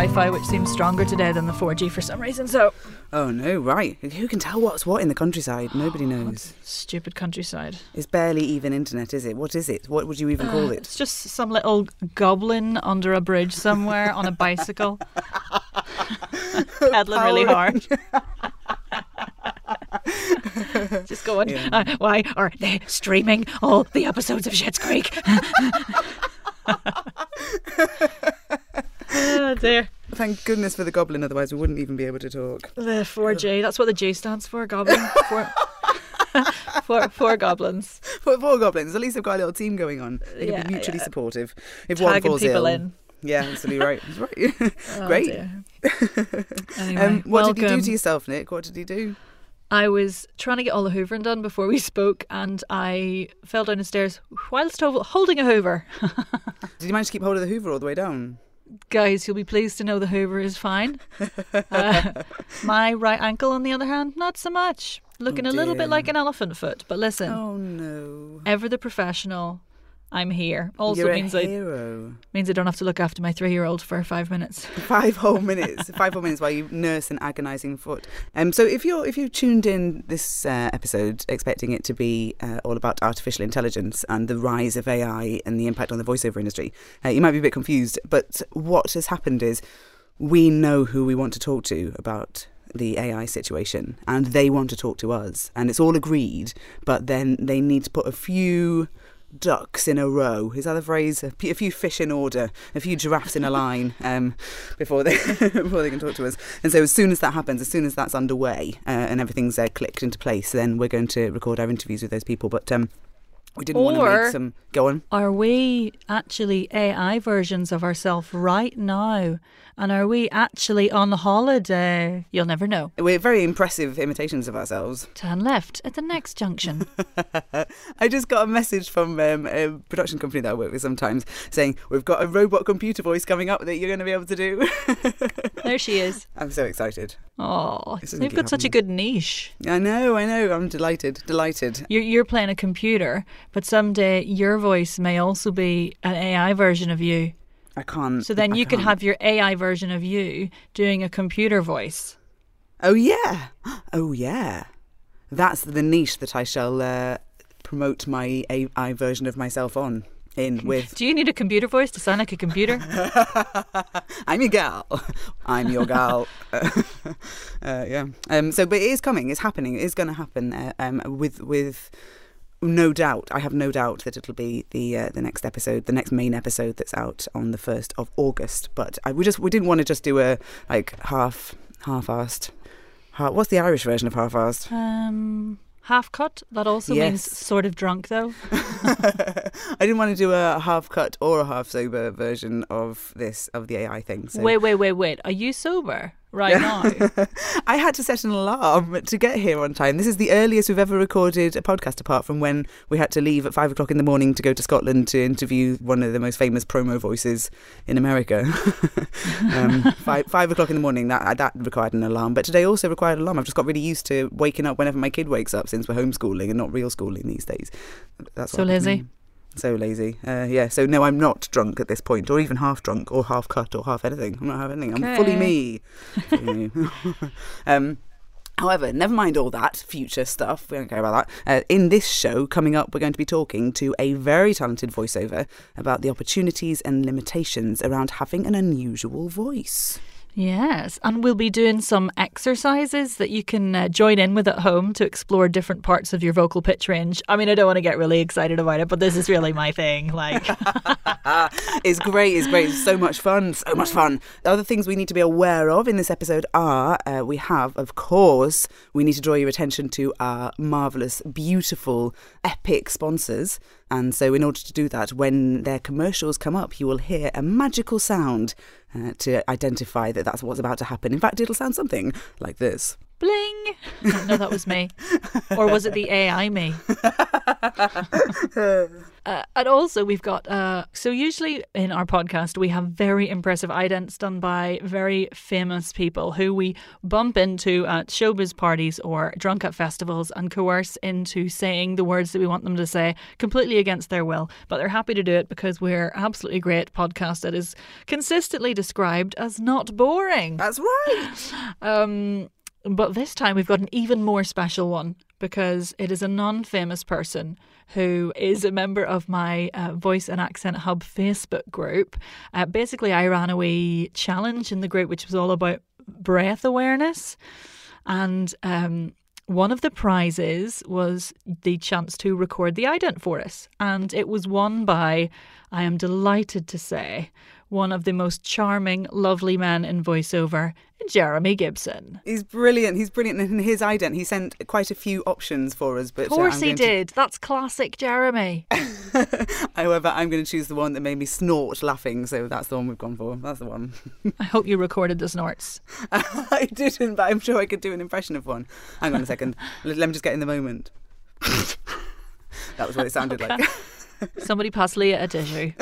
Wi-Fi, which seems stronger today than the 4G for some reason. So, Oh no, right. Who can tell what's what in the countryside? Nobody knows. stupid countryside. It's barely even internet, is it? What is it? What would you even call it? It's just some little goblin under a bridge somewhere on a bicycle, pedaling really hard. Just going, why are they streaming all the episodes of Schitt's Creek? Oh dear. Thank goodness for the goblin, otherwise we wouldn't even be able to talk. The 4G, that's what the G stands for, goblin. Four goblins. Four goblins. At least they've got a little team going on. They can be mutually supportive. If one Tagging falls people ill. in. Yeah, absolutely right. That's right. Oh, Great. dear. Anyway, what did you do welcome. to yourself, Nick? What did you do? I was trying to get all the hoovering done before we spoke, and I fell down the stairs whilst holding a hoover. Did you manage to keep hold of the Hoover all the way down? Guys, you'll be pleased to know the hoover is fine. My right ankle, on the other hand, not so much. Looking a little bit dear. like an elephant foot. But listen, Oh no. ever the professional, I'm here. Also You're a means hero. I don't have to look after my 3-year-old for 5 minutes. 5 whole minutes. 5 whole minutes while you nurse an agonising foot. So if you've tuned in this episode expecting it to be all about artificial intelligence and the rise of AI and the impact on the voiceover industry, you might be a bit confused. But what has happened is we know who we want to talk to about the AI situation, and they want to talk to us, and it's all agreed. But then they need to put a few ducks in a row. Is that the phrase? A few fish in order, a few giraffes in a line before they can talk to us. And so as soon as that happens, as soon as that's underway and everything's clicked into place, then we're going to record our interviews with those people. But we didn't want to make some... Go on. Are we actually AI versions of ourselves right now? And are we actually on holiday? You'll never know. We're very impressive imitations of ourselves. Turn left at the next junction. I just got a message from a production company that I work with sometimes saying, we've got a robot computer voice coming up that you're going to be able to do. There she is. I'm so excited. Oh, This isn't they've got such a good niche. I know. I'm delighted. You're playing a computer, but someday your voice may also be an AI version of you. I can't. So then I you could can't. have your AI version of you doing a computer voice. Oh yeah. Oh yeah. That's the niche that I shall promote my AI version of myself on. With. Do you need a computer voice to sound like a computer? I'm your gal. I'm your gal. Yeah. So, but it is coming. It's happening. It is going to happen. With no doubt. I have no doubt that it'll be the next episode, the next main episode that's out on the 1st of August. But we didn't want to just do a half-assed. What's the Irish version of half-assed? Half cut. That also means sort of drunk, though. I didn't want to do a half cut or a half sober version of the AI thing. So. Wait. Are you sober right now? I had to set an alarm to get here on time. This is the earliest we've ever recorded a podcast, apart from when we had to leave at 5 o'clock in the morning to go to Scotland to interview one of the most famous promo voices in America. 5 o'clock in the morning, that required an alarm. But today also required an alarm. I've just got really used to waking up whenever my kid wakes up, since we're homeschooling and not real schooling these days. That's so lazy. So lazy. Yeah, so no, I'm not drunk at this point, or even half drunk, or half cut, or half anything. I'm not half anything. I'm fully me. However, never mind all that future stuff. We don't care about that. In this show, coming up, we're going to be talking to a very talented voiceover about the opportunities and limitations around having an unusual voice. Yes, and we'll be doing some exercises that you can join in with at home to explore different parts of your vocal pitch range. I mean, I don't want to get really excited about it, but this is really my thing. Like, It's great. It's so much fun. The other things we need to be aware of in this episode are we need to draw your attention to our marvellous, beautiful, epic sponsors. And so in order to do that, when their commercials come up, you will hear a magical sound to identify that that's what's about to happen. In fact, it'll sound something like this. Bling. No, that was me. Or was it the AI me? And also we've got, so usually in our podcast we have very impressive idents done by very famous people who we bump into at showbiz parties or drunk at festivals and coerce into saying the words that we want them to say completely against their will. But they're happy to do it because we're absolutely great podcast that is consistently described as not boring. That's right. But this time we've got an even more special one because it is a non-famous person who is a member of my Voice and Accent Hub Facebook group. Basically, I ran a wee challenge in the group which was all about breath awareness. And one of the prizes was the chance to record the ident for us. And it was won by, I am delighted to say, one of the most charming, lovely men in voiceover, Jeremy Gibson. He's brilliant. He's brilliant. And in his ident, he sent quite a few options for us. But of course he did. That's classic Jeremy. However, I'm going to choose the one that made me snort laughing. So that's the one we've gone for. That's the one. I hope you recorded the snorts. I didn't, but I'm sure I could do an impression of one. Hang on a second. Let me just get in the moment. That was what it sounded like. Somebody pass Leah a tissue.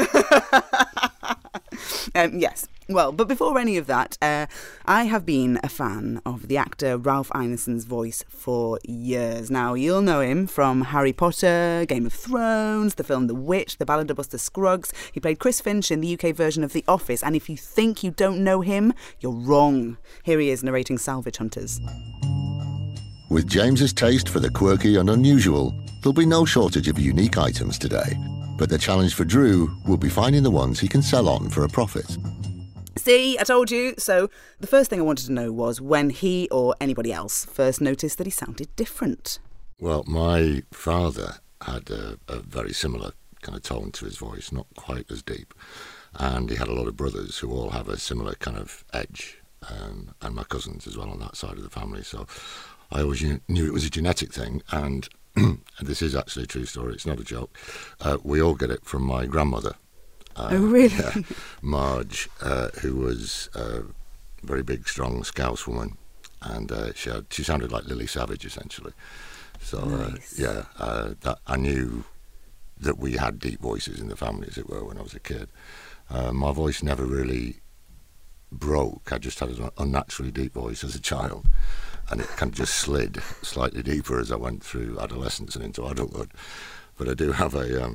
Yes. Well, but before any of that, I have been a fan of the actor Ralph Ineson's voice for years. Now, you'll know him from Harry Potter, Game of Thrones, the film The Witch, The Ballad of Buster Scruggs. He played Chris Finch in the UK version of The Office. And if you think you don't know him, you're wrong. Here he is narrating Salvage Hunters. With James's taste for the quirky and unusual, there'll be no shortage of unique items today. But the challenge for Drew will be finding the ones he can sell on for a profit. See, I told you. So the first thing I wanted to know was when he or anybody else first noticed that he sounded different. Well, my father had a very similar kind of tone to his voice, not quite as deep. And he had a lot of brothers who all have a similar kind of edge, and my cousins as well on that side of the family. So I always knew it was a genetic thing, and this is actually a true story, it's not a joke. We all get it from my grandmother. Oh, really? Yeah, Marge, who was a very big, strong Scouse woman, and she sounded like Lily Savage, essentially. So, nice. I knew that we had deep voices in the family, as it were, when I was a kid. My voice never really broke. I just had an unnaturally deep voice as a child, and it kind of just slid slightly deeper as I went through adolescence and into adulthood. But I do have a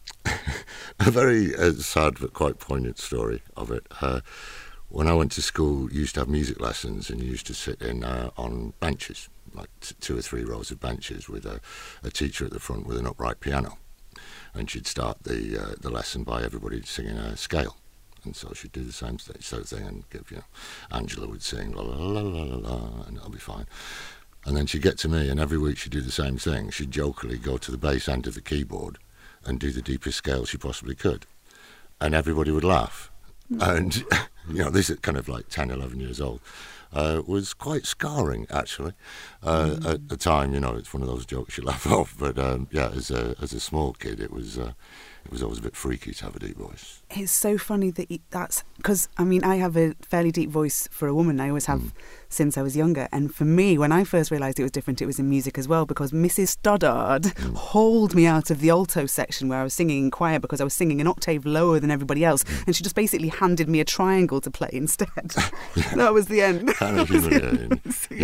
very sad but quite poignant story of it. When I went to school, you used to have music lessons, and you used to sit in on benches, like 2 or 3 rows of benches, with a teacher at the front with an upright piano, and she'd start the lesson by everybody singing a scale. And so she'd do the same sort of thing and give, Angela would sing la la la la la la, and it'll be fine. And then she'd get to me, and every week she'd do the same thing. She'd jokingly go to the bass end of the keyboard and do the deepest scale she possibly could, and everybody would laugh. And this is kind of like 10, 11 years old. Was quite scarring, actually. At the time, it's one of those jokes you laugh off. But as a small kid, it was always a bit freaky to have a deep voice. It's so funny that's because I have a fairly deep voice for a woman. I always have since I was younger. And for me, when I first realised it was different, it was in music as well, because Mrs. Stoddard hauled me out of the alto section where I was singing in choir because I was singing an octave lower than everybody else, and she just basically handed me a triangle to play instead. That was the end. Kind of humiliating.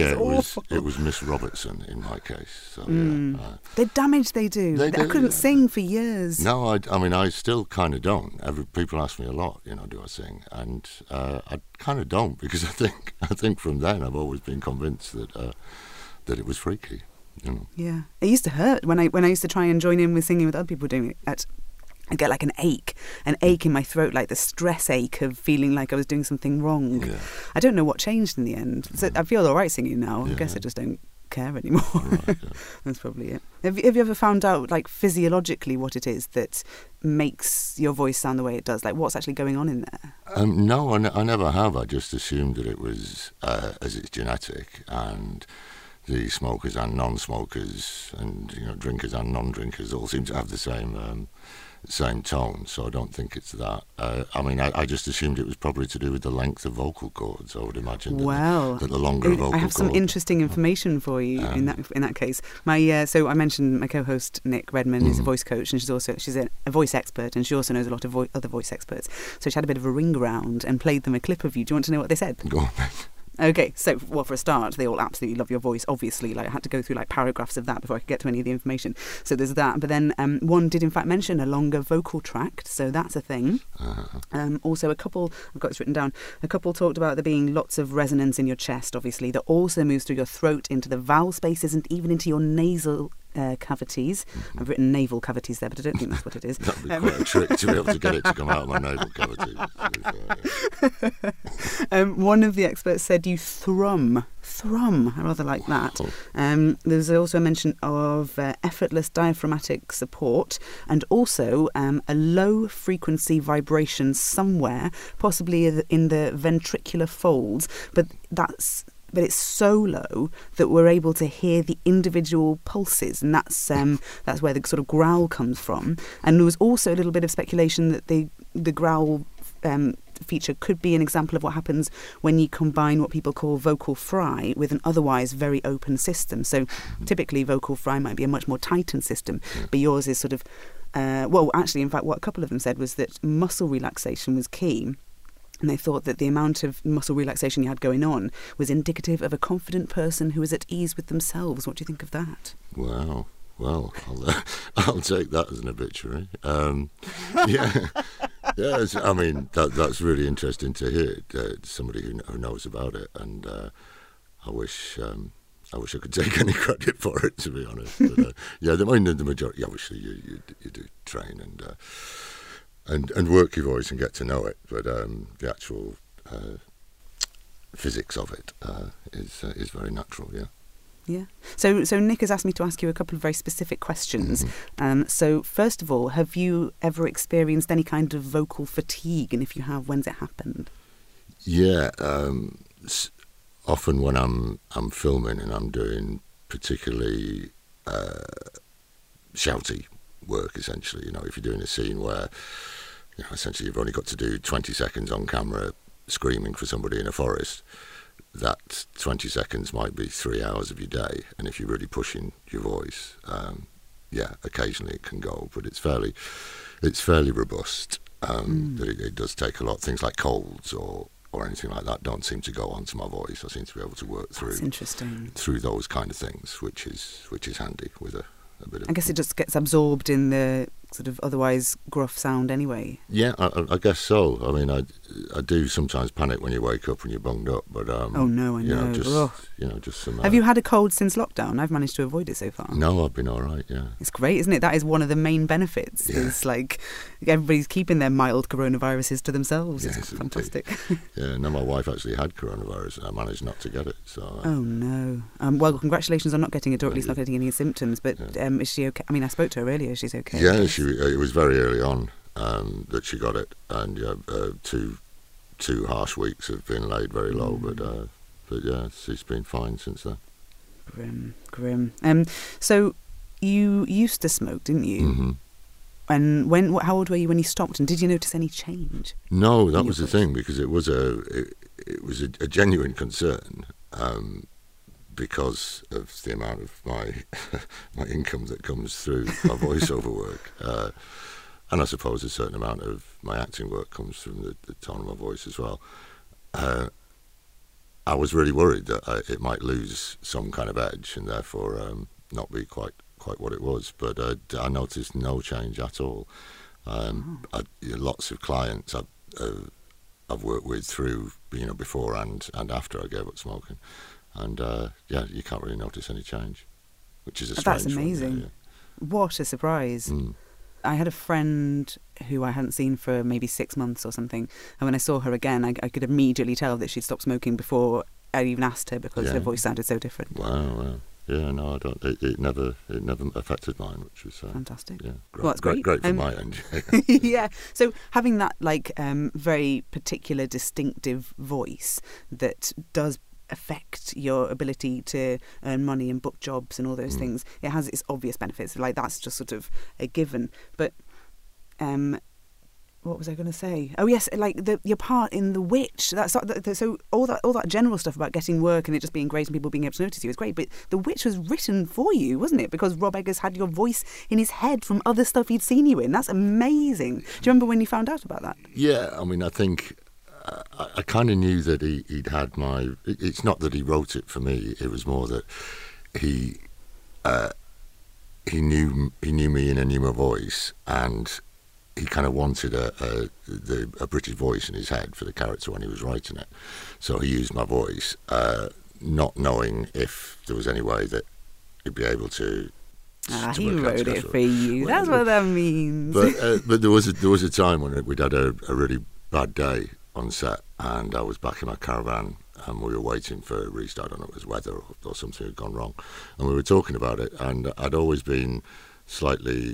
It was Miss Robertson in my case. So, the damage they do. I couldn't sing for years. No, I still kind of don't. People ask me a lot, do I sing? And I kind of don't, because I think from then I've always been convinced that it was freaky. Yeah, it used to hurt when I used to try and join in with singing with other people doing it. I get like an ache in my throat, like the stress ache of feeling like I was doing something wrong. Yeah. I don't know what changed in the end. So I feel all right singing now. I guess I just don't care anymore. Right, yeah. That's probably it. Have you ever found out, like, physiologically what it is that makes your voice sound the way it does? Like, what's actually going on in there? No, I never have. I just assumed that it was, as it's genetic, and the smokers and non-smokers and drinkers and non-drinkers all seem to have the same tone, so I don't think it's that. I mean, I just assumed it was probably to do with the length of vocal cords. I would imagine that the longer vocal I have some interesting information for you in that case. So I mentioned my co-host Nick Redman is a voice coach, and she's a voice expert, and she also knows a lot of other voice experts. So she had a bit of a ring around and played them a clip of you. Do you want to know what they said? Go on. Okay, so, well, for a start, they all absolutely love your voice, obviously. Like, I had to go through, like, paragraphs of that before I could get to any of the information. So there's that. But then one did, in fact, mention a longer vocal tract, so that's a thing. Also, a couple, I've got this written down, a couple talked about there being lots of resonance in your chest, obviously, that also moves through your throat, into the vowel spaces, and even into your nasal cavities. I've written navel cavities there, but I don't think that's what it is. That'd be quite a trick to be able to get it to come out of my navel cavity. One of the experts said you thrum. I rather like that. There's also a mention of effortless diaphragmatic support, and also a low frequency vibration somewhere, possibly in the ventricular folds, but it's so low that we're able to hear the individual pulses, and that's where the sort of growl comes from. And there was also a little bit of speculation that the growl feature could be an example of what happens when you combine what people call vocal fry with an otherwise very open system. So typically vocal fry might be a much more tightened system, but yours is sort of actually, in fact, what a couple of them said was that muscle relaxation was key. And they thought that the amount of muscle relaxation you had going on was indicative of a confident person who is at ease with themselves. What do you think of that? Wow. Well, I'll take that as an obituary. Yes, I mean, that's really interesting to hear. Somebody who knows about it, and I wish I could take any credit for it, to be honest. But, the majority, obviously, you do train and work your voice and get to know it, but the actual physics of it is very natural. Yeah. So Nick has asked me to ask you a couple of very specific questions. So first of all, have you ever experienced any kind of vocal fatigue, and if you have, when's it happened? Yeah. Often when I'm filming and I'm doing particularly shouty work, essentially, if you're doing a scene where essentially you've only got to do 20 seconds on camera screaming for somebody in a forest, that 20 seconds might be 3 hours of your day, and if you're really pushing your voice, occasionally it can go, but it's fairly robust. That it does take a lot. Things like colds or anything like that don't seem to go onto my voice. I seem to be able to work through. That's interesting. Through those kind of things, which is handy with a bit of. I guess it just gets absorbed in the sort of otherwise gruff sound anyway. Yeah, I guess so. I mean, I do sometimes panic when you wake up and you're bunged up, but oh no, I know. Just some. Have you had a cold since lockdown? I've managed to avoid it so far. No, I've been all right. Yeah, it's great, isn't it? That is one of the main benefits. Yeah. Is like everybody's keeping their mild coronaviruses to themselves. Yes, it's fantastic. Yeah, no, my wife actually had coronavirus and I managed not to get it. So. Oh no. Well, congratulations on not getting it, or at least not getting any symptoms. But is she okay? I mean, I spoke to her earlier. She's okay. Yeah, it was very early on that she got it, and 2 harsh weeks have been laid very low, but yeah, she's been fine since then. Grim. So you used to smoke, didn't you? Mm-hmm. And how old were you when you stopped? And did you notice any change? No, that was the thing, because it was a genuine concern. Because of the amount of my income that comes through my voiceover work, and I suppose a certain amount of my acting work comes from the tone of my voice as well. I was really worried that it might lose some kind of edge and therefore not be quite what it was. But I noticed no change at all. Lots of clients I've worked with through before and after I gave up smoking. And you can't really notice any change, which is a strange That's amazing. One, yeah. What a surprise. I had a friend who I hadn't seen for maybe 6 months or something, and when I saw her again, I could immediately tell that she'd stopped smoking before I even asked her, because her voice sounded so different. Wow. Yeah, no, I don't. It never affected mine, which was fantastic. Yeah, great. Well, that's great. Great from my end. Yeah. So having that very particular, distinctive voice that does affect your ability to earn money and book jobs and all those things, it has its obvious benefits. That's just sort of a given. But what was I going to say? Oh yes, like your part in The Witch. So all that general stuff about getting work and it just being great and people being able to notice you is great. But The Witch was written for you, wasn't it? Because Rob Eggers had your voice in his head from other stuff he'd seen you in. That's amazing. Do you remember when you found out about that? Yeah, I mean, I think I kind of knew that he'd had my. It's not that he wrote it for me. It was more that he knew me and knew my voice, and he kind of wanted a British voice in his head for the character when he was writing it. So he used my voice, not knowing if there was any way that he'd be able to. He wrote it for you. That's what that means. But there was a time when we'd had a really bad day on set, and I was back in my caravan, and we were waiting for a restart. I don't know if it was weather or something had gone wrong, and we were talking about it. And I'd always been slightly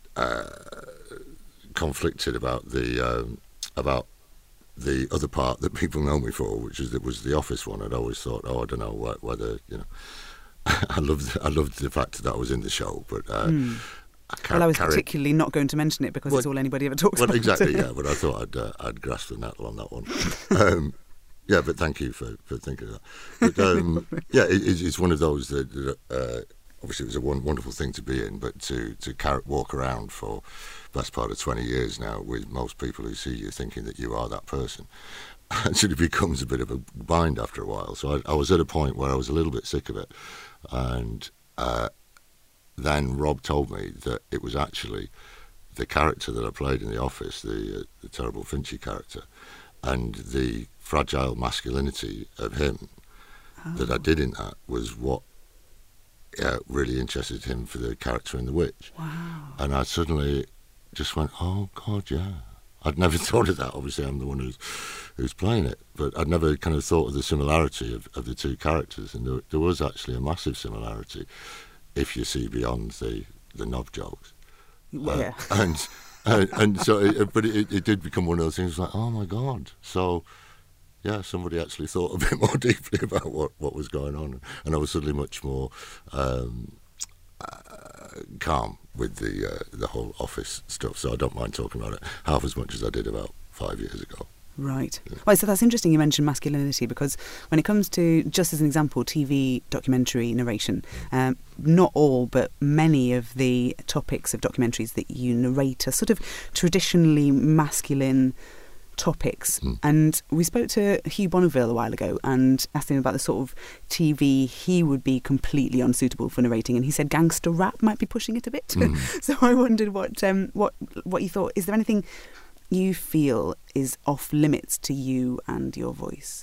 conflicted about the other part that people know me for, which was the Office one. I'd always thought, I don't know whether I loved the fact that I was in the show, but I was particularly not going to mention it because it's all anybody ever talks about. Exactly, yeah. But I thought I'd grasp the nettle on that one. Yeah, but thank you for thinking of that. But yeah, it's one of those that obviously it was a wonderful thing to be in, but to walk around for the best part of 20 years now with most people who see you thinking that you are that person, actually becomes a bit of a bind after a while. So I was at a point where I was a little bit sick of it, and then Rob told me that it was actually the character that I played in The Office, the terrible Finchy character, and the fragile masculinity of him that I did in that was what really interested him for the character in The Witch. Wow. And I suddenly just went, oh God, yeah. I'd never thought of that. Obviously, I'm the one who's playing it, but I'd never kind of thought of the similarity of the two characters, and there was actually a massive similarity if you see beyond the knob jokes. Yeah. And so, it did become one of those things like, oh my God. So, yeah, somebody actually thought a bit more deeply about what was going on, and I was suddenly much more calm with the whole Office stuff. So I don't mind talking about it half as much as I did about 5 years ago. Right. Well, so that's interesting you mentioned masculinity, because when it comes to, just as an example, TV documentary narration, not all but many of the topics of documentaries that you narrate are sort of traditionally masculine topics. And we spoke to Hugh Bonneville a while ago and asked him about the sort of TV he would be completely unsuitable for narrating, and he said gangster rap might be pushing it a bit. So I wondered what you thought. Is there anything you feel is off limits to you and your voice?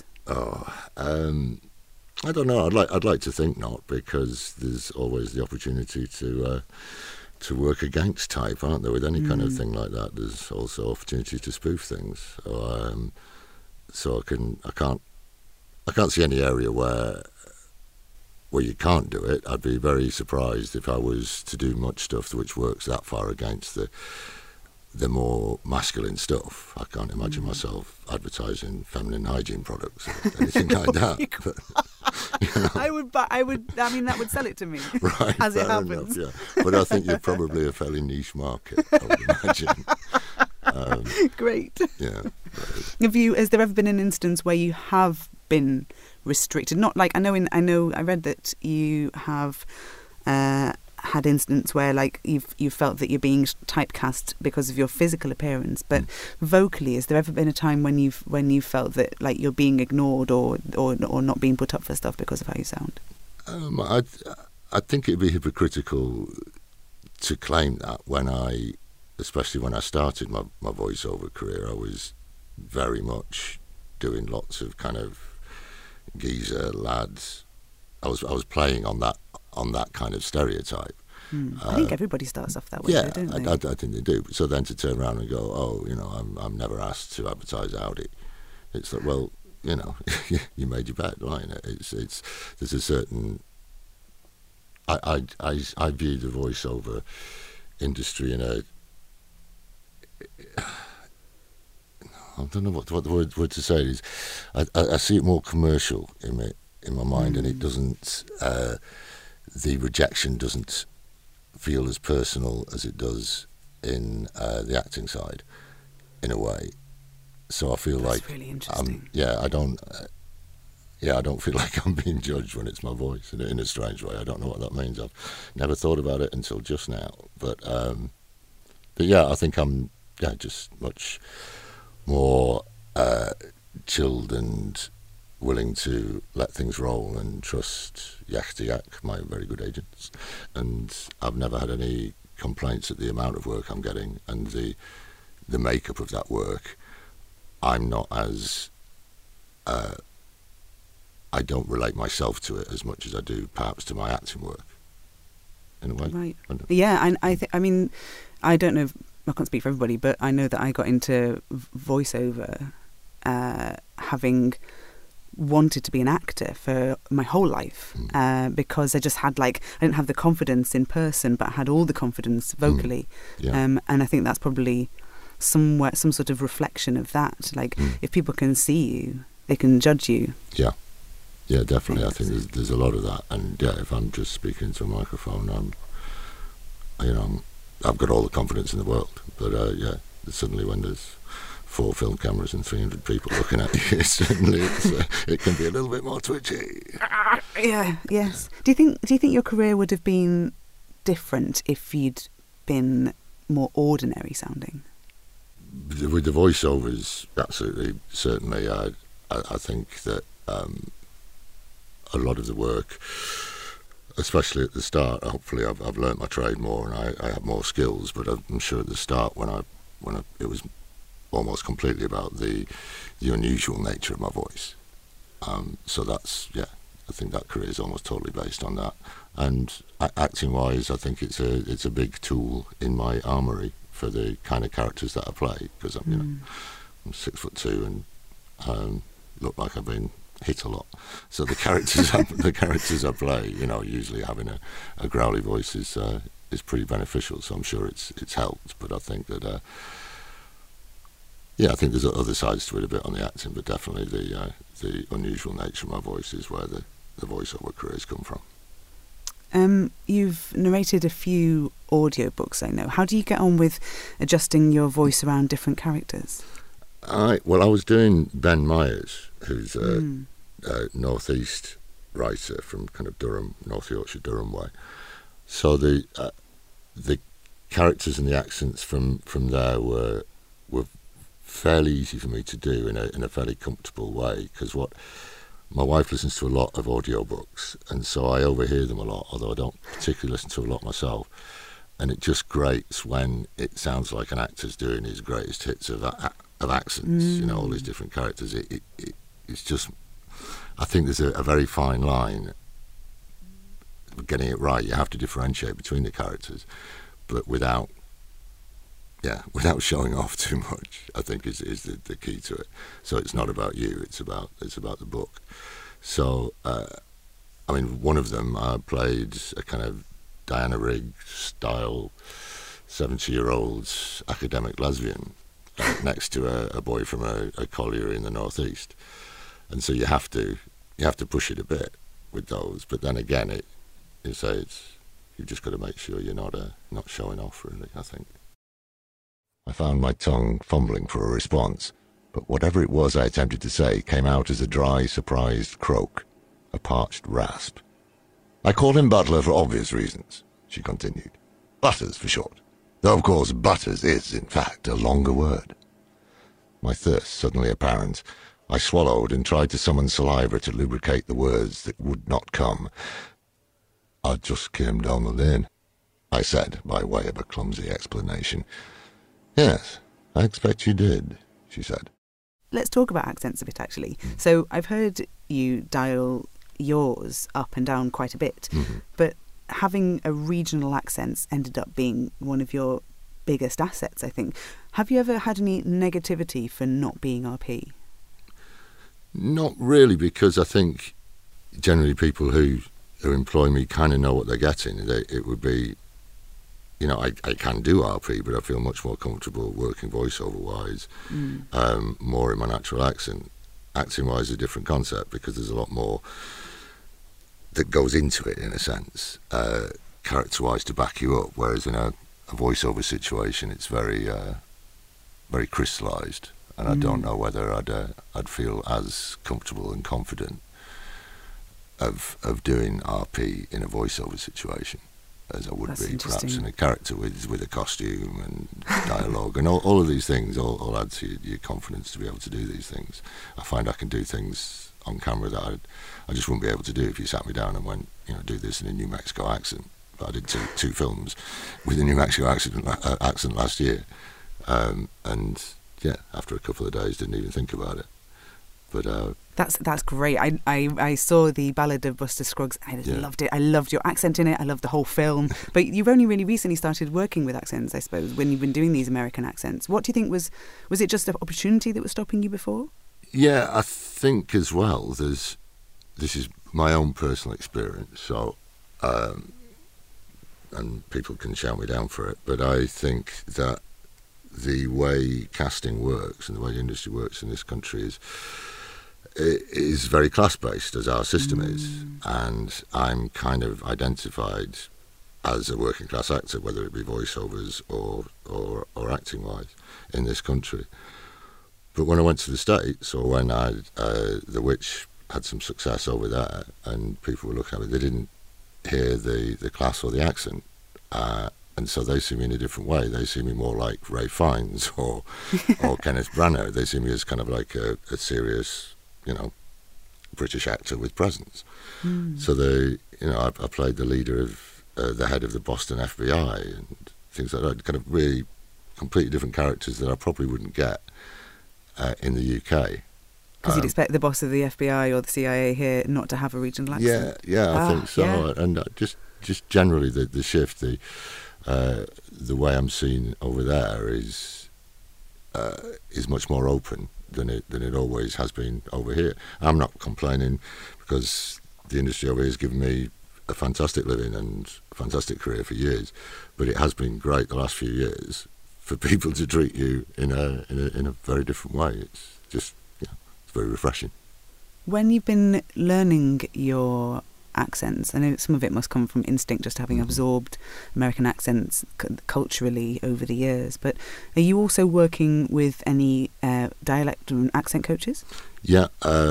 I don't know. I'd like to think not, because there's always the opportunity to work against type, aren't there? With any kind of thing like that, there's also opportunity to spoof things. So I can't see any area where you can't do it. I'd be very surprised if I was to do much stuff which works that far against the more masculine stuff. I can't imagine myself advertising feminine hygiene products or anything like that. But, I mean, that would sell it to me, right, as it happens. Enough, yeah. But I think you're probably a fairly niche market, I would imagine. Great. Yeah. Has there ever been an instance where you have been restricted? Not like I read that you have had instances where like you've felt that you're being typecast because of your physical appearance, but vocally, has there ever been a time when you've felt that like you're being ignored or not being put up for stuff because of how you sound? I think it'd be hypocritical to claim that especially when I started my voiceover career, I was very much doing lots of kind of geezer lads. I was playing on that kind of stereotype. I think everybody starts off that way, yeah, don't they? I think they do. So then to turn around and go, I'm never asked to advertise Audi. It's like, well, you made your bet, right? There's a certain. I view the voiceover industry in a. I don't know what the word to say is. I see it more commercial in my mind, and it doesn't. The rejection doesn't feel as personal as it does in the acting side, in a way. So I feel That's like really interesting. I don't feel like I'm being judged when it's my voice in a strange way. I don't know what that means. I've never thought about it until just now. But yeah, I think I'm just much more chilled and willing to let things roll and trust Yak to Yak, my very good agents. And I've never had any complaints at the amount of work I'm getting and the makeup of that work. I'm not as I don't relate myself to it as much as I do perhaps to my acting work, in a way. Right. Yeah, and I mean, I don't know, I can't speak for everybody, but I know that I got into voiceover having wanted to be an actor for my whole life because I just had I didn't have the confidence in person, but I had all the confidence vocally. And I think that's probably some sort of reflection of that. If people can see you, they can judge you. Yeah, definitely. I think there's a lot of that. And if I'm just speaking into a microphone, I've got all the confidence in the world. But suddenly when there's 4 film cameras and 300 people looking at you, suddenly it can be a little bit more twitchy. Yes. Do you think your career would have been different if you'd been more ordinary sounding? With the voiceovers, absolutely, certainly. I think that a lot of the work, especially at the start, hopefully I've learnt my trade more and I have more skills. But I'm sure at the start, when it was almost completely about the unusual nature of my voice. So that's I think that career is almost totally based on that. And acting-wise, I think it's a big tool in my armoury for the kind of characters that I play, because I'm 6'2" and look like I've been hit a lot. So the characters I play, usually having a growly voice is pretty beneficial. So I'm sure it's helped. But I think that I think there's other sides to it a bit on the acting, but definitely the unusual nature of my voice is where the voiceover careers come from. You've narrated a few audiobooks, I know. How do you get on with adjusting your voice around different characters? I was doing Ben Myers, who's a North East writer from kind of Durham, North Yorkshire, Durham way. So the characters and the accents from there were fairly easy for me to do in a fairly comfortable way, because my wife listens to a lot of audiobooks, and so I overhear them a lot, although I don't particularly listen to a lot myself. And it just grates when it sounds like an actor's doing his greatest hits of accents, all these different characters. It's just, I think there's a very fine line. Getting it right, you have to differentiate between the characters, but without showing off too much, I think is the key to it. So it's not about you; it's about the book. So, one of them I played a kind of Diana Rigg style 70-year-old academic lesbian next to a boy from a colliery in the northeast, and so you have to push it a bit with those. But then again, you've just got to make sure you're not showing off, really, I think. I found my tongue fumbling for a response, but whatever it was I attempted to say came out as a dry, surprised croak, a parched rasp. I called him Butler for obvious reasons, she continued. Butters for short. Though, of course, Butters is, in fact, a longer word. My thirst suddenly apparent, I swallowed and tried to summon saliva to lubricate the words that would not come. I just came down the lane, I said, by way of a clumsy explanation. Yes, I expect you did, she said. Let's talk about accents a bit, actually. So I've heard you dial yours up and down quite a bit, but having a regional accent ended up being one of your biggest assets, I think. Have you ever had any negativity for not being RP? Not really, because I think generally people who employ me kind of know what they're getting. It would be, I can do RP, but I feel much more comfortable working voiceover-wise, more in my natural accent. Acting-wise, a different concept, because there's a lot more that goes into it, in a sense, character-wise, to back you up, whereas in a a voiceover situation, it's very very crystallised, and I don't know whether I'd feel as comfortable and confident of doing RP in a voiceover situation as I would be perhaps in a character with a costume and dialogue and all of these things all add to your confidence to be able to do these things. I find I can do things on camera that I just wouldn't be able to do if you sat me down and went, do this in a New Mexico accent. But I did two films with a New Mexico accent last year, and yeah, after a couple of days didn't even think about it. But that's great. I saw the Ballad of Buster Scruggs. I loved it. I loved your accent in it. I loved the whole film. But you've only really recently started working with accents, I suppose, when you've been doing these American accents. What do you think was it just an opportunity that was stopping you before? Yeah, I think as well. This is my own personal experience. So, and people can shout me down for it. But I think that the way casting works and the way the industry works in this country is very class-based, as our system is, and I'm kind of identified as a working-class actor, whether it be voiceovers or acting-wise, in this country. But when I went to the States, or when The Witch had some success over there, and people were looking at me, they didn't hear the class or the accent, and so they see me in a different way. They see me more like Ray Fiennes or Kenneth Branagh. They see me as kind of like a serious, British actor with presence. So I played the leader of the head of the Boston FBI and things like that, kind of really completely different characters that I probably wouldn't get in the UK. Because you'd expect the boss of the FBI or the CIA here not to have a regional accent. Yeah, I think so. Yeah. And just generally the shift, the way I'm seen over there is much more open than it always has been over here. I'm not complaining because the industry over here has given me a fantastic living and a fantastic career for years, but it has been great the last few years for people to treat you in a very different way. It's just it's very refreshing. When you've been learning your accents, I know some of it must come from instinct, just having absorbed American accents culturally over the years, but are you also working with any dialect and accent coaches? Yeah,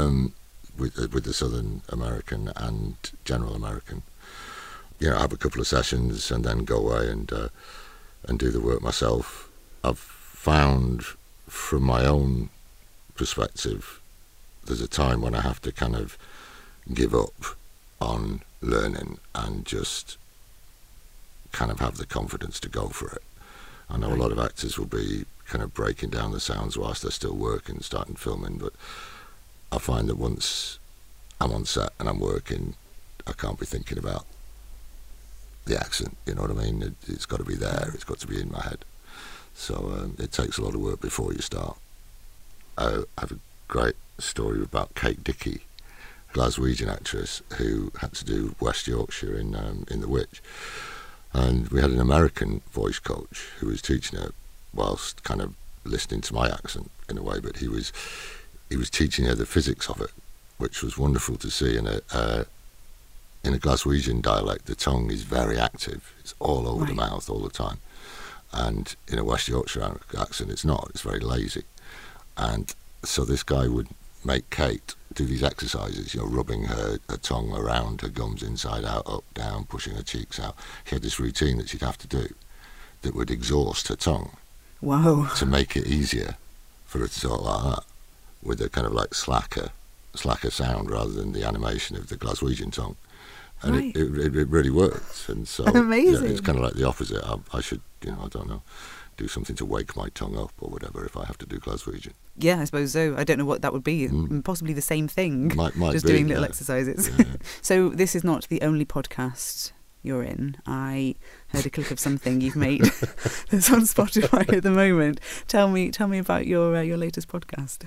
with the Southern American and General American. I have a couple of sessions and then go away and do the work myself. I've found from my own perspective there's a time when I have to kind of give up on learning and just kind of have the confidence to go for it. I know a lot of actors will be kind of breaking down the sounds whilst they're still working, starting filming, but I find that once I'm on set and I'm working, I can't be thinking about the accent, you know what I mean? It's got to be there, it's got to be in my head. So it takes a lot of work before you start. I have a great story about Kate Dickie, Glaswegian actress who had to do West Yorkshire in The Witch, and we had an American voice coach who was teaching her whilst kind of listening to my accent in a way, but he was teaching her the physics of it, which was wonderful to see. In a Glaswegian dialect, the tongue is very active; it's all over the mouth all the time, and in a West Yorkshire accent, it's not. It's very lazy, and so this guy would make Kate do these exercises, rubbing her tongue around her gums inside out, up, down, pushing her cheeks out. She had this routine that she'd have to do that would exhaust her tongue. Wow. To make it easier for her to talk like that, with a kind of like slacker sound rather than the animation of the Glaswegian tongue. And it really worked. And so amazing. It's kind of like the opposite. I should, I don't know, do something to wake my tongue up or whatever if I have to do Glaswegian. Yeah, I suppose so. I don't know what that would be. Possibly the same thing. Might just be, doing little exercises. Yeah. So this is not the only podcast you're in. I heard a clip of something you've made that's on Spotify at the moment. Tell me about your latest podcast.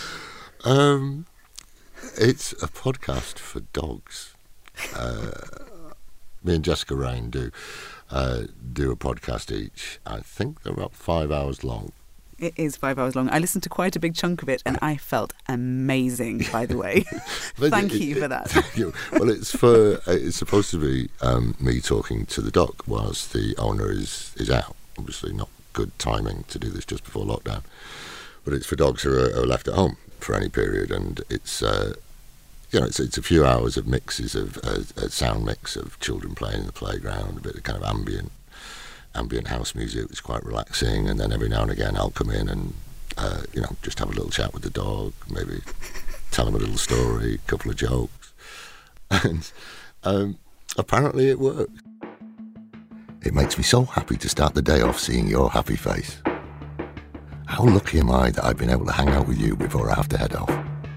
It's a podcast for dogs. Me and Jessica Rain do a podcast each. I think they're about 5 hours long, It is 5 hours long. I listened to quite a big chunk of it and I felt amazing, by the way. Thank you for that. Thank you. Well, it's supposed to be me talking to the dog whilst the owner is out. Obviously not good timing to do this just before lockdown. But it's for dogs who are left at home for any period, and it's it's a few hours of mixes of a sound mix of children playing in the playground, a bit of kind of ambient house music, which is quite relaxing, and then every now and again I'll come in and just have a little chat with the dog, maybe tell him a little story, a couple of jokes, and apparently it works. It makes me so happy to start the day off seeing your happy face. How lucky am I that I've been able to hang out with you before I have to head off?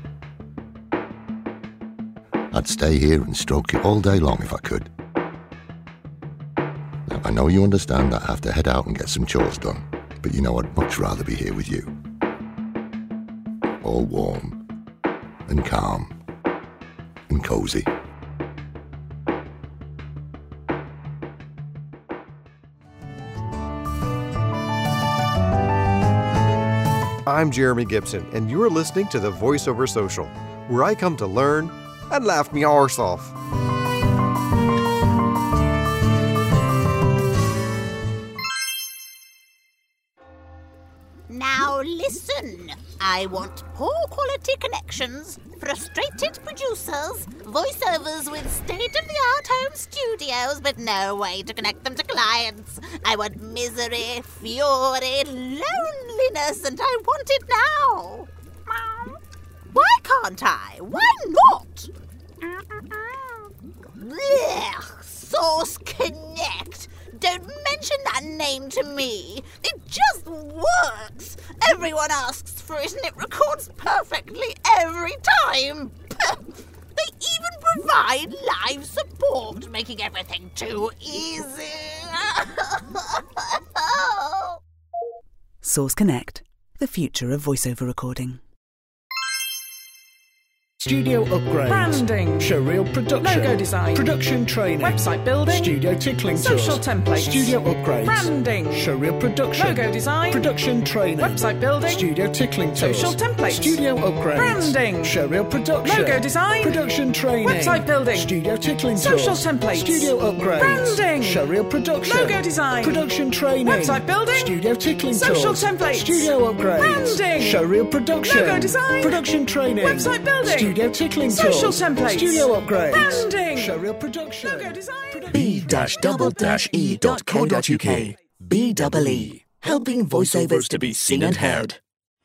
I'd stay here and stroke you all day long if I could. Now, I know you understand that I have to head out and get some chores done, but I'd much rather be here with you. All warm and calm and cosy. I'm Jeremy Gibson, and you're listening to the VoiceOver Social, where I come to learn and laugh me arse off. Now listen, I want poor quality connections, frustrated producers, voiceovers with state-of-the-art home studios but no way to connect them to clients. I want misery, fury, loneliness, and I want it now. Why can't I? Why not? Blech, Source Connect. Don't mention that name to me. It just works. Everyone asks for it and it records perfectly every time. They even provide live support, making everything too easy. Source Connect, the future of voiceover recording. Studio upgrades, branding, showreel production, logo design, production training, website building, studio tickling social tools, templates, studio upgrades, branding, showreel production, logo design, production training, website building, studio tickling tools, social templates, studio upgrades, branding, showreel production, logo design, production training, website building, studio tickling tools, social templates, studio upgrades, branding, showreel production, logo design, production training, website building, studio tickling tools, social templates, studio upgrades, branding, showreel production, logo design, production training, website building, studio tickling social tools, templates, studio upgrades, branding, showreel production, logo design, b-double-e.co.uk. BEE, helping voiceovers to be seen and heard.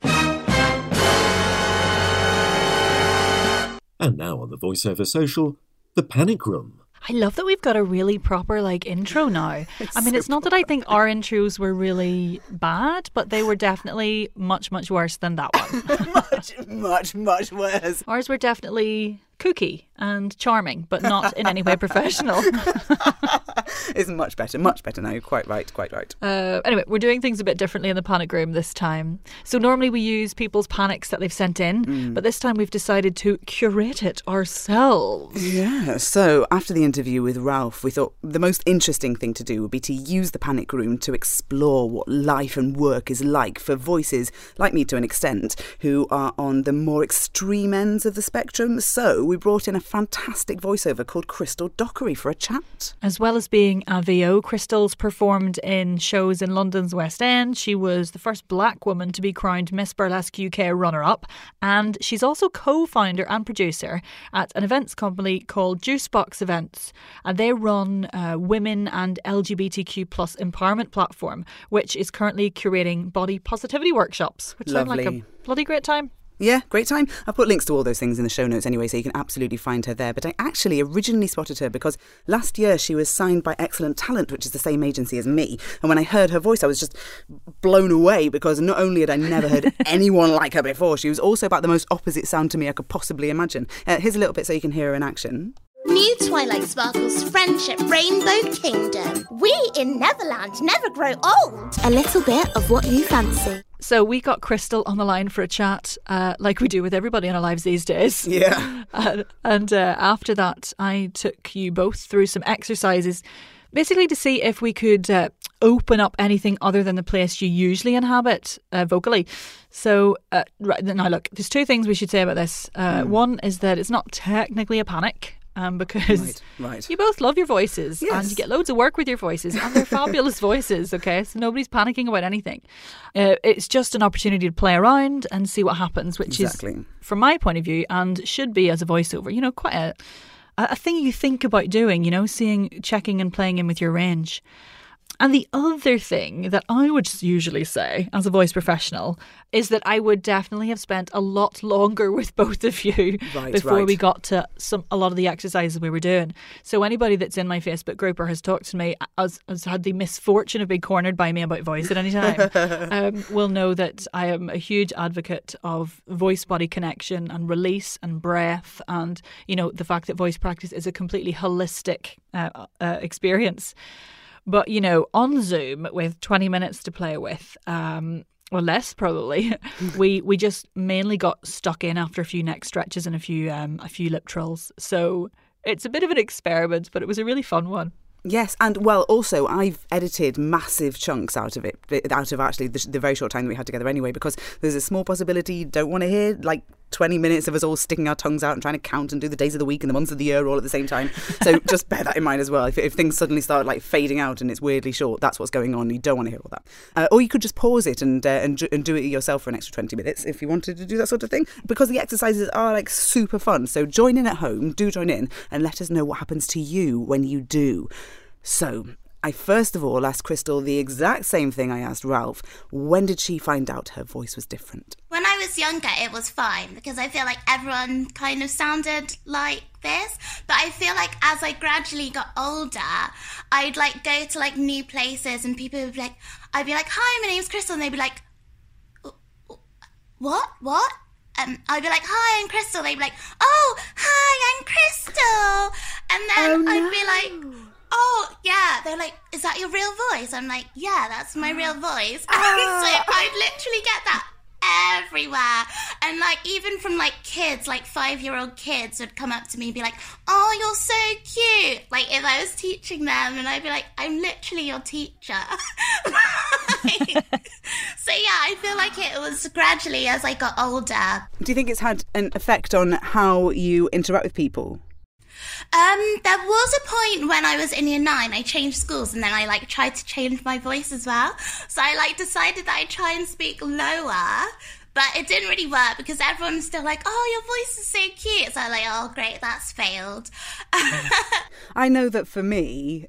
And now on the VoiceOver Social, The Panic Room. I love that we've got a really proper intro now. It's not that I think our intros were really bad, but they were definitely much, much worse than that one. much worse. Ours were definitely kooky and charming, but not in any way professional. It's much better now. Quite right. Anyway, we're doing things a bit differently in the Panic Room this time. So normally we use people's panics that they've sent in, but this time we've decided to curate it ourselves. Yeah, so after the interview with Ralph, we thought the most interesting thing to do would be to use the Panic Room to explore what life and work is like for voices, like me to an extent, who are on the more extreme ends of the spectrum. So we brought in a fantastic voiceover called Crystal Dockery for a chat. As well as being a VO, Crystal's performed in shows in London's West End. She was the first black woman to be crowned Miss Burlesque UK runner-up, and she's also co-founder and producer at an events company called Juicebox Events, and they run women and LGBTQ plus empowerment platform, which is currently curating body positivity workshops, which sound like a bloody great time. Yeah, great time. I've put links to all those things in the show notes anyway, so you can absolutely find her there. But I actually originally spotted her because last year she was signed by Excellent Talent, which is the same agency as me. And when I heard her voice, I was just blown away because not only had I never heard anyone like her before, she was also about the most opposite sound to me I could possibly imagine. Here's a little bit so you can hear her in action. New Twilight Sparkle's Friendship Rainbow Kingdom. We in Neverland never grow old. A little bit of what you fancy. So we got Crystal on the line for a chat, like we do with everybody in our lives these days. Yeah. And after that, I took you both through some exercises, basically to see if we could open up anything other than the place you usually inhabit vocally. So, right now, look, there's two things we should say about this. One is that it's not technically a panic. Because you both love your voices, and you get loads of work with your voices, and they're fabulous voices, okay? So nobody's panicking about anything. It's just an opportunity to play around and see what happens, which is, from my point of view, and should be as a voiceover, you know, quite a thing you think about doing, you know, checking and playing in with your range. And the other thing that I would usually say as a voice professional is that I would definitely have spent a lot longer with both of you before we got to a lot of the exercises we were doing. So anybody that's in my Facebook group or has talked to me, has had the misfortune of being cornered by me about voice at any time, will know that I am a huge advocate of voice-body connection and release and breath, and, you know, the fact that voice practice is a completely holistic experience. But, you know, on Zoom with 20 minutes to play with, or less probably, we just mainly got stuck in after a few neck stretches and a few lip trills. So it's a bit of an experiment, but it was a really fun one. Yes, and well, also I've edited massive chunks out of actually the very short time that we had together anyway, because there's a small possibility you don't want to hear like 20 minutes of us all sticking our tongues out and trying to count and do the days of the week and the months of the year all at the same time. So just bear that in mind as well. If things suddenly start like fading out and it's weirdly short, that's what's going on. You don't want to hear all that. Or you could just pause it and do it yourself for an extra 20 minutes if you wanted to do that sort of thing, because the exercises are like super fun. So join in at home, do join in, and let us know what happens to you when you do. So I first of all asked Crystal the exact same thing I asked Ralph. When did she find out her voice was different? When I was younger, it was fine, because I feel like everyone kind of sounded like this. But I feel like as I gradually got older, I'd like go to like new places and people would be like, I'd be like, hi, my name's Crystal. And they'd be like, what? I'd be like, hi, I'm Crystal. They'd be like, oh, hi, I'm Crystal. And then I'd be like, oh, yeah. They're like, is that your real voice? I'm like, yeah, that's my real voice. So I'd literally get that everywhere. And like, even from like kids, like 5-year-old kids would come up to me and be like, oh, you're so cute. Like if I was teaching them, and I'd be like, I'm literally your teacher. So yeah, I feel like it was gradually as I got older. Do you think it's had an effect on how you interact with people? There was a point when I was in year 9, I changed schools, and then I like tried to change my voice as well. So I like decided that I'd try and speak lower, but it didn't really work because everyone was still like, oh, your voice is so cute. So I'm like, oh, great, that's failed. I know that for me,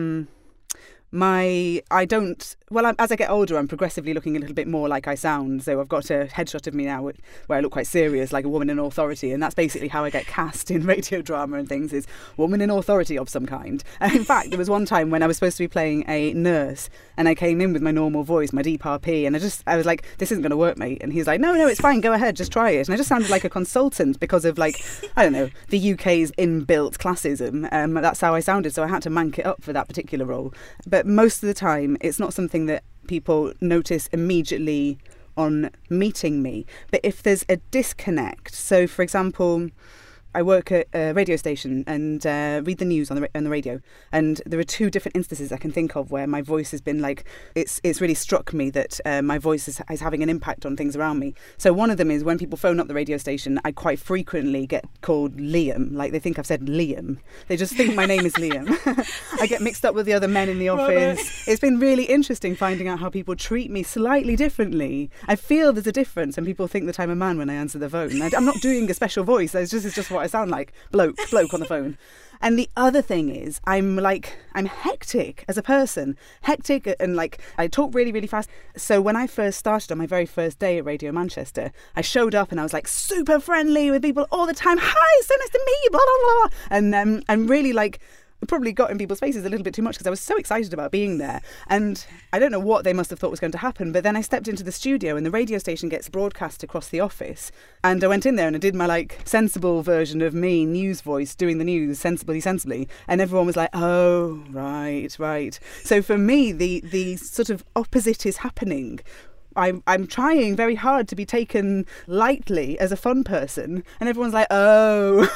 as I get older, I'm progressively looking a little bit more like I sound. So I've got a headshot of me now where I look quite serious, like a woman in authority. And that's basically how I get cast in radio drama and things, is woman in authority of some kind. And in fact, there was one time when I was supposed to be playing a nurse and I came in with my normal voice, my deep RP, and I was like, this isn't going to work, mate. And he's like, no, it's fine, go ahead, just try it. And I just sounded like a consultant because of like, I don't know, the UK's inbuilt classism. That's how I sounded. So I had to mank it up for that particular role. But most of the time, it's not something that people notice immediately on meeting me. But if there's a disconnect, so for example, I work at a radio station and read the news on the radio, and there are 2 different instances I can think of where my voice has been like, it's really struck me that my voice is having an impact on things around me. So one of them is when people phone up the radio station, I quite frequently get called Liam, like they think I've said Liam. They just think my name is Liam. I get mixed up with the other men in the office. It's been really interesting finding out how people treat me slightly differently. I feel there's a difference, and people think that I'm a man when I answer the phone. I'm not doing a special voice, it's just what I sound like, bloke on the phone. And the other thing is, I'm hectic as a person, and like I talk really, really fast. So when I first started on my very first day at Radio Manchester, I showed up and I was like super friendly with people all the time. Hi, so nice to meet you, blah blah blah. And I'm really like, probably got in people's faces a little bit too much because I was so excited about being there. And I don't know what they must have thought was going to happen, but then I stepped into the studio and the radio station gets broadcast across the office, and I went in there and I did my like sensible version of me, news voice, doing the news sensibly, and everyone was like, oh, right. So for me, the sort of opposite is happening. I'm trying very hard to be taken lightly as a fun person, and everyone's like, oh,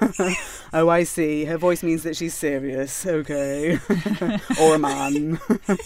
oh, I see. Her voice means that she's serious. Okay. Or a man.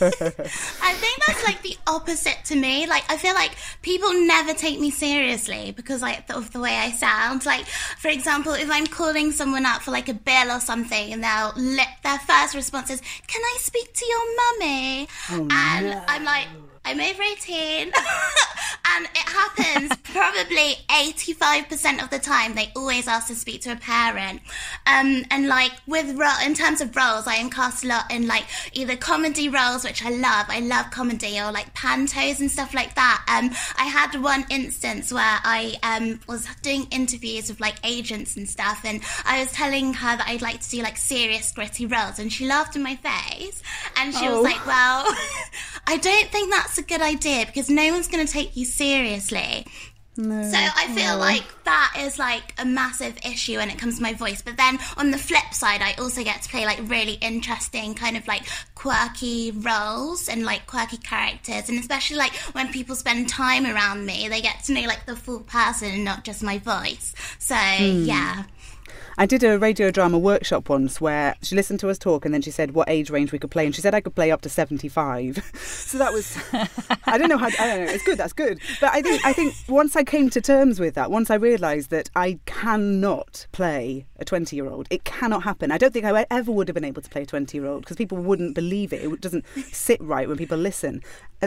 I think that's like the opposite to me. Like, I feel like people never take me seriously because of the way I sound. Like, for example, if I'm calling someone up for like a bill or something, and their first response is, "Can I speak to your mummy?" And I'm like, I'm over 18, and it happens probably 85% of the time. They always ask to speak to a parent. And like in terms of roles, I am cast a lot in like either comedy roles, which I love comedy, or like pantos and stuff like that. I had one instance where I was doing interviews with like agents and stuff, and I was telling her that I'd like to do like serious, gritty roles, and she laughed in my face, and she was like, well, I don't think that's a good idea because no one's going to take you seriously. No. So I feel like that is like a massive issue when it comes to my voice. But then on the flip side, I also get to play like really interesting kind of like quirky roles and like quirky characters. And especially like when people spend time around me, they get to know like the full person and not just my voice. So yeah. I did a radio drama workshop once where she listened to us talk and then she said what age range we could play, and she said I could play up to 75. So that was, I don't know, it's good, that's good. But I think once I came to terms with that, once I realised that I cannot play a 20-year-old, it cannot happen. I don't think I ever would have been able to play a 20-year-old because people wouldn't believe it. It doesn't sit right when people listen.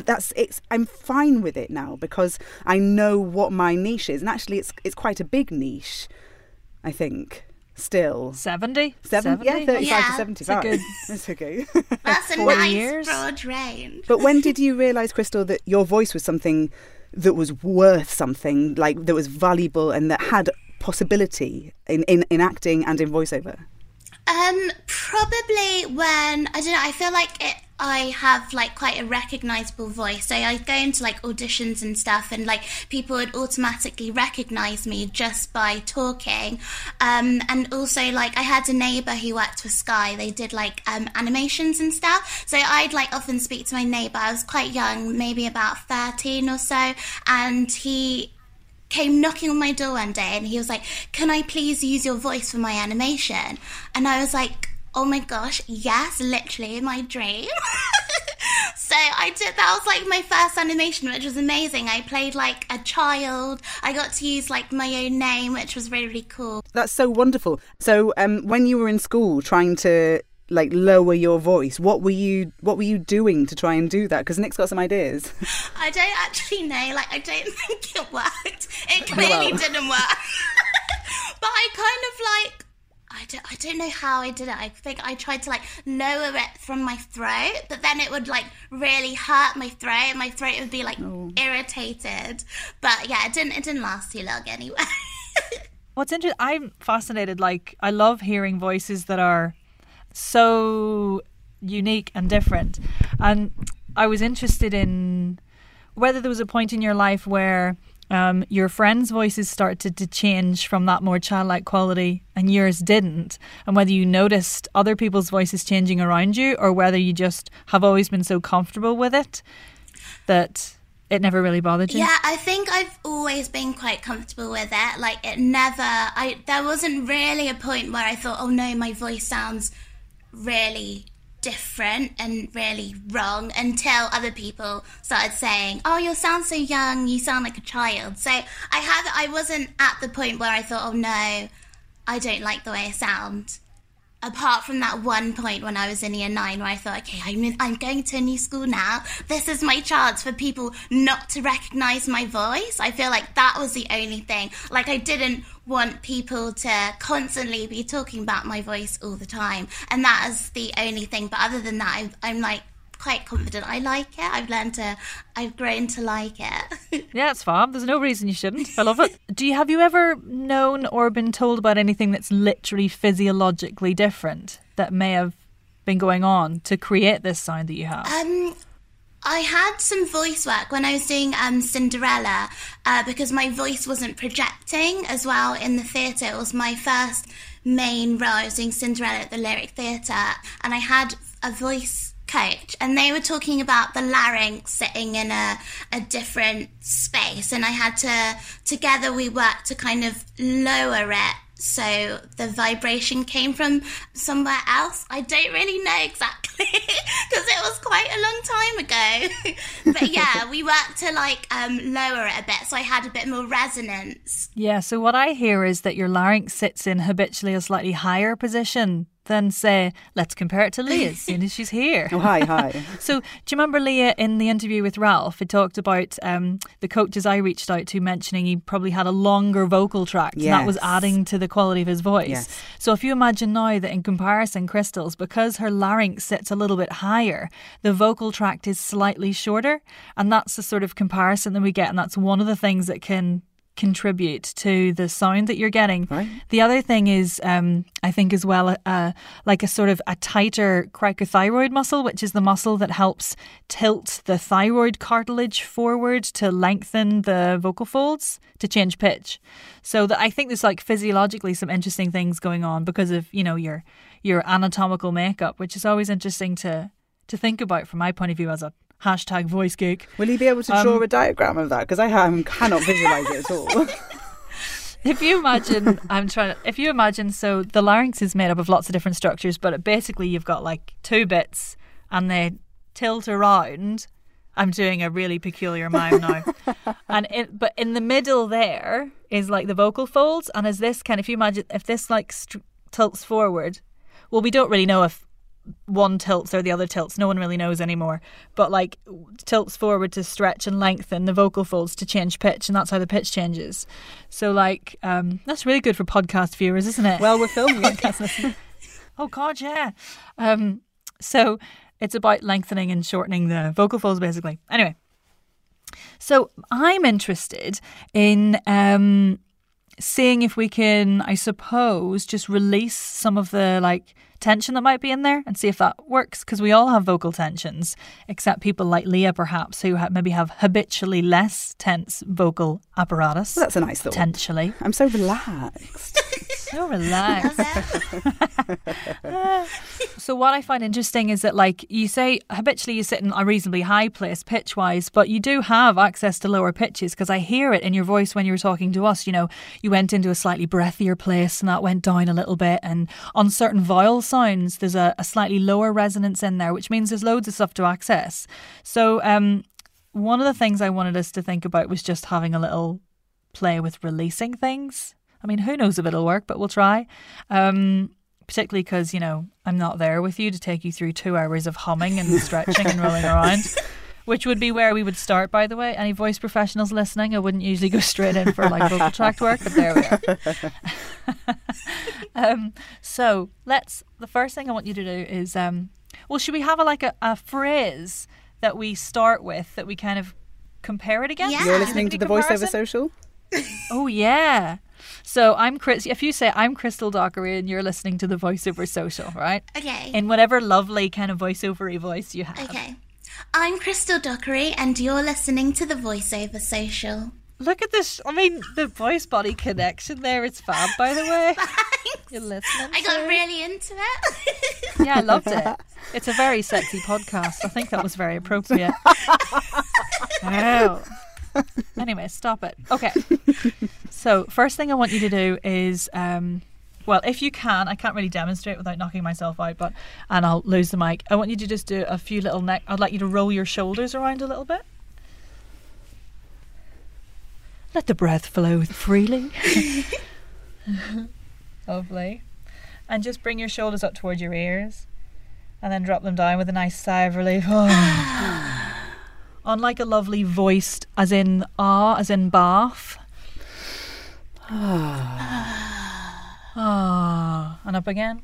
I'm fine with it now because I know what my niche is, and actually it's quite a big niche, I think. Still 70? Yeah, 35 to 75. That's okay. That's a nice broad range. But when did you realise, Crystal, that your voice was something that was worth something, like that was valuable and that had possibility in acting and in voiceover? Probably when, I don't know, I feel like I have like quite a recognisable voice. So I go into like auditions and stuff, and like people would automatically recognise me just by talking. And also like I had a neighbour who worked for Sky. They did like animations and stuff. So I'd like often speak to my neighbour. I was quite young, maybe about 13 or so, and he came knocking on my door one day and he was like, "Can I please use your voice for my animation?" And I was like, oh my gosh, yes, literally my dream. So I did, that was like my first animation, which was amazing. I played like a child. I got to use like my own name, which was really, really cool. That's so wonderful. So when you were in school trying to like lower your voice, what were you doing to try and do that? Because Nick's got some ideas. I don't actually know. Like, I don't think it worked. It clearly didn't work. But I kind of like, I don't know how I did it. I think I tried to like lower it from my throat, but then it would like really hurt my throat, and my throat would be like irritated. But yeah, it didn't last too long anyway. What's interesting, I'm fascinated. Like, I love hearing voices that are so unique and different. And I was interested in whether there was a point in your life where your friends' voices started to change from that more childlike quality and yours didn't, and whether you noticed other people's voices changing around you, or whether you just have always been so comfortable with it that it never really bothered you. Yeah, I think I've always been quite comfortable with it. Like, there wasn't really a point where I thought, oh no, my voice sounds really different and really wrong, until other people started saying, oh, you sound so young, you sound like a child. So I wasn't at the point where I thought, oh no, I don't like the way I sound. Apart from that one point when I was in year 9 where I thought, okay, I'm going to a new school now. This is my chance for people not to recognise my voice. I feel like that was the only thing. Like, I didn't want people to constantly be talking about my voice all the time. And that is the only thing. But other than that, I'm like quite confident. I like it. I've grown to like it. Yeah, it's fab. There's no reason you shouldn't. I love it. Have you ever known or been told about anything that's literally physiologically different that may have been going on to create this sound that you have? I had some voice work when I was doing Cinderella, because my voice wasn't projecting as well in the theatre. It was my first main role. I was doing Cinderella at the Lyric Theatre, and I had a voice coach, and they were talking about the larynx sitting in a different space, and I had to, together we worked to kind of lower it so the vibration came from somewhere else. I don't really know exactly because it was quite a long time ago. But yeah, we worked to like lower it a bit so I had a bit more resonance. Yeah, so what I hear is that your larynx sits in habitually a slightly higher position than, say, let's compare it to Leah as soon as she's here. Oh, hi. So do you remember Leah in the interview with Ralph? It talked about the coaches I reached out to mentioning he probably had a longer vocal tract, and that was adding to the quality of his voice. Yes. So if you imagine now that in comparison, Crystal's, because her larynx sits a little bit higher, the vocal tract is slightly shorter, and that's the sort of comparison that we get, and that's one of the things that can contribute to the sound that you're getting. Right. The other thing is, I think as well, like a sort of a tighter cricothyroid muscle, which is the muscle that helps tilt the thyroid cartilage forward to lengthen the vocal folds to change pitch. So that I think there's like physiologically some interesting things going on because of, you know, your anatomical makeup, which is always interesting to think about from my point of view as a #voice geek. Will you be able to draw a diagram of that? Because I cannot visualise it at all. If you imagine, so the larynx is made up of lots of different structures, but basically you've got like two bits and they tilt around. I'm doing a really peculiar mime now. But in the middle there is like the vocal folds, and as this kind of, if you imagine, if this like tilts forward, well, we don't really know if one tilts or the other tilts. No one really knows anymore. But like tilts forward to stretch and lengthen the vocal folds to change pitch, and that's how the pitch changes. So like that's really good for podcast viewers, isn't it? Well, we're filming it. Oh God, yeah. So it's about lengthening and shortening the vocal folds, basically. Anyway, so I'm interested in seeing if we can, I suppose, just release some of the like tension that might be in there and see if that works, because we all have vocal tensions, except people like Leah perhaps who maybe have habitually less tense vocal apparatus. Well, that's a nice thought. Potentially. I'm so relaxed. So relaxed. So what I find interesting is that, like you say, habitually you sit in a reasonably high place pitch-wise, but you do have access to lower pitches, because I hear it in your voice when you were talking to us. You know, you went into a slightly breathier place and that went down a little bit, and on certain vowel sounds there's a slightly lower resonance in there, which means there's loads of stuff to access. So one of the things I wanted us to think about was just having a little play with releasing things. I mean, who knows if it'll work, but we'll try. Particularly because, you know, I'm not there with you to take you through 2 hours of humming and stretching and rolling around, which would be where we would start, by the way. Any voice professionals listening, I wouldn't usually go straight in for like vocal tract work, but there we are. So the first thing I want you to do is, well, should we have a phrase that we start with that we kind of compare it against? Yeah. You're listening to the VoiceOver Social? Oh, yeah. So if you say I'm Crystal Dockery and you're listening to the VoiceOver Social, right? Okay. In whatever lovely kind of voiceover-y voice you have. Okay. I'm Crystal Dockery and you're listening to the VoiceOver Social. Look at this. I mean, the voice-body connection there. It's fab, by the way. Thanks. You're listening. I got really into it. Yeah, I loved it. It's a very sexy podcast. I think that was very appropriate. Wow. Anyway, stop it. Okay. So first thing I want you to do is, well, if you can, I can't really demonstrate without knocking myself out, and I'll lose the mic. I want you to just do a few little I'd like you to roll your shoulders around a little bit. Let the breath flow freely. Lovely. And just bring your shoulders up towards your ears and then drop them down with a nice sigh of relief. Oh. On like a lovely voiced, as in bath. And up again.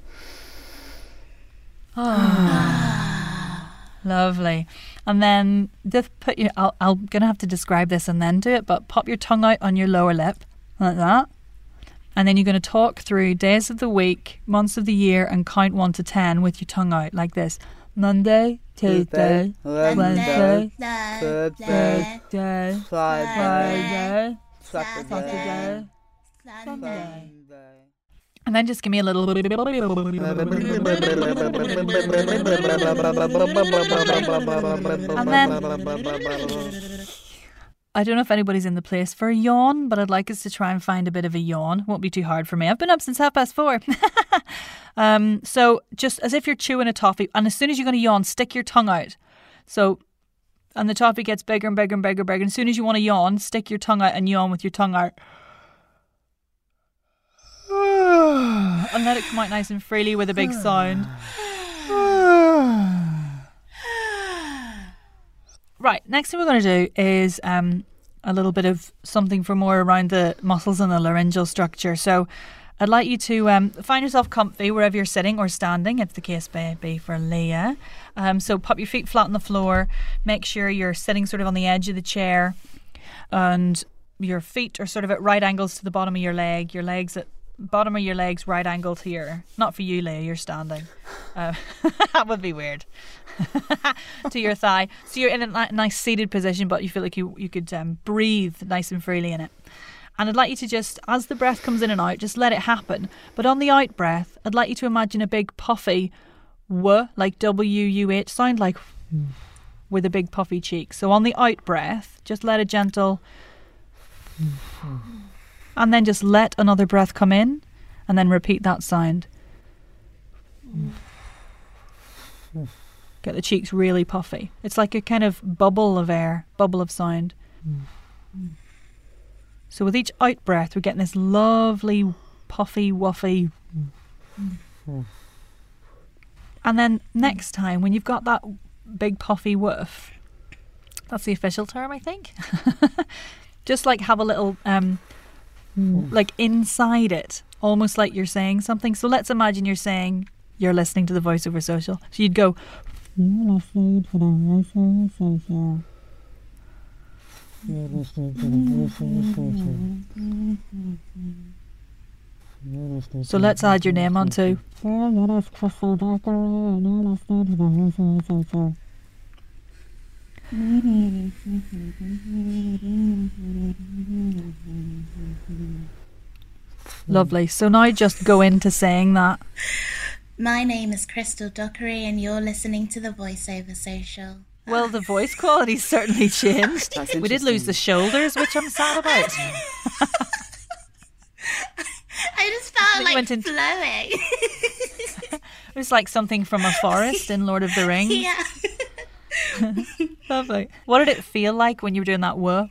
Lovely. And then just put your, I'm going to have to describe this and then do it, but pop your tongue out on your lower lip, like that. And then you're going to talk through days of the week, months of the year, and count 1 to 10 with your tongue out, like this. Monday, Tuesday, Wednesday, Thursday, Friday, Saturday, Sunday. And then just give me a little... And then... I don't know if anybody's in the place for a yawn, but I'd like us to try and find a bit of a yawn. Won't be too hard for me. I've been up since 4:30. So just as if you're chewing a toffee, and as soon as you're going to yawn, stick your tongue out. So, and the toffee gets bigger and bigger and bigger and bigger. And as soon as you want to yawn, stick your tongue out and yawn with your tongue out. And let it come out nice and freely with a big sound. Right, next thing we're going to do is a little bit of something for more around the muscles and the laryngeal structure. So I'd like you to find yourself comfy wherever you're sitting or standing, if the case may be for Leah. So pop your feet flat on the floor. Make sure you're sitting sort of on the edge of the chair, and your feet are sort of at right angles to the bottom of your leg. Your legs at bottom of your legs right angle to your... Not for you, Leah, you're standing. That would be weird. To your thigh. So you're in a nice seated position, but you feel like you could breathe nice and freely in it. And I'd like you to just, as the breath comes in and out, just let it happen. But on the out breath, I'd like you to imagine a big puffy W, like W-U-H sound, like with a big puffy cheek. So on the out breath, just let a gentle... And then just let another breath come in, and then repeat that sound. Get the cheeks really puffy. It's like a kind of bubble of air, bubble of sound. So with each out breath, we're getting this lovely puffy, wuffy. And then next time, when you've got that big puffy woof, that's the official term, I think. Just like have a little, like inside it, almost like you're saying something. So let's imagine you're listening to the VoiceOver Social. So you'd go... So let's add your name on too. Lovely. So now just go into saying that. My name is Crystal Dockery and you're listening to the VoiceOver Social. Well, the voice quality's certainly changed. We did lose the shoulders, which I'm sad about. I just felt like flowing. It was like something from a forest in Lord of the Rings. Yeah. Lovely. What did it feel like when you were doing that whir?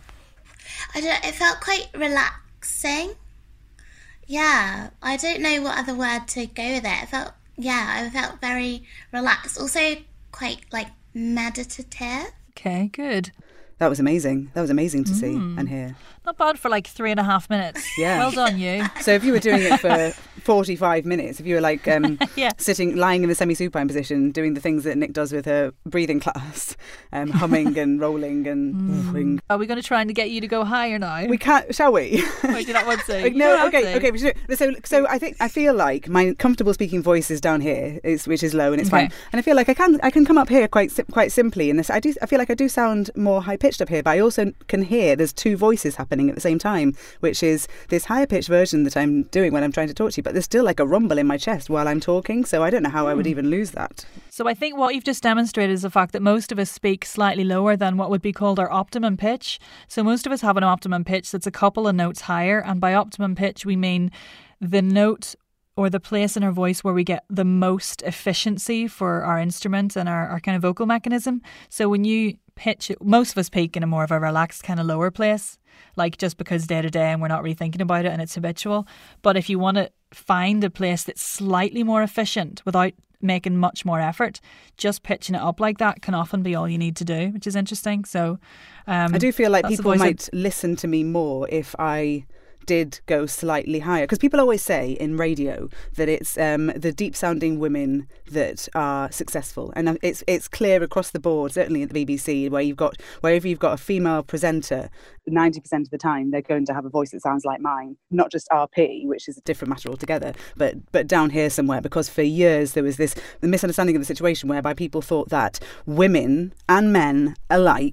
It felt quite relaxing. Yeah, I don't know what other word to go with it. I felt very relaxed. Also quite like meditative. Okay, good. That was amazing. That was amazing to see and hear. Not bad for like 3.5 minutes. Yeah. Well done, you. So if you were doing it for 45 minutes, if you were like lying in the semi-supine position, doing the things that Nick does with her breathing class, humming and rolling and wing. Are we going to try and get you to go higher now? We can't, shall we? Wait, do that one too. No, okay. We should do it. So I feel like my comfortable speaking voice is down here, which is low and it's fine. And I feel like I can come up here quite simply. And I feel like I do sound more high pitched up here, but I also can hear there's two voices happening at the same time, which is this higher pitched version that I'm doing when I'm trying to talk to you, but there's still like a rumble in my chest while I'm talking, so I don't know how I would even lose that. So I think what you've just demonstrated is the fact that most of us speak slightly lower than what would be called our optimum pitch. So most of us have an optimum pitch that's a couple of notes higher, and by optimum pitch we mean the note or the place in our voice where we get the most efficiency for our instrument and our kind of vocal mechanism. So when you pitch it, most of us peak in a more of a relaxed kind of lower place, like just because day to day and we're not really thinking about it and it's habitual. But if you want to find a place that's slightly more efficient without making much more effort, just pitching it up like that can often be all you need to do, which is interesting. So I do feel like people might listen to me more if I did go slightly higher, because people always say in radio that it's the deep sounding women that are successful, and it's clear across the board, certainly at the BBC, wherever you've got a female presenter, 90% of the time they're going to have a voice that sounds like mine, not just RP, which is a different matter altogether, but down here somewhere, because for years there was the misunderstanding of the situation whereby people thought that women and men alike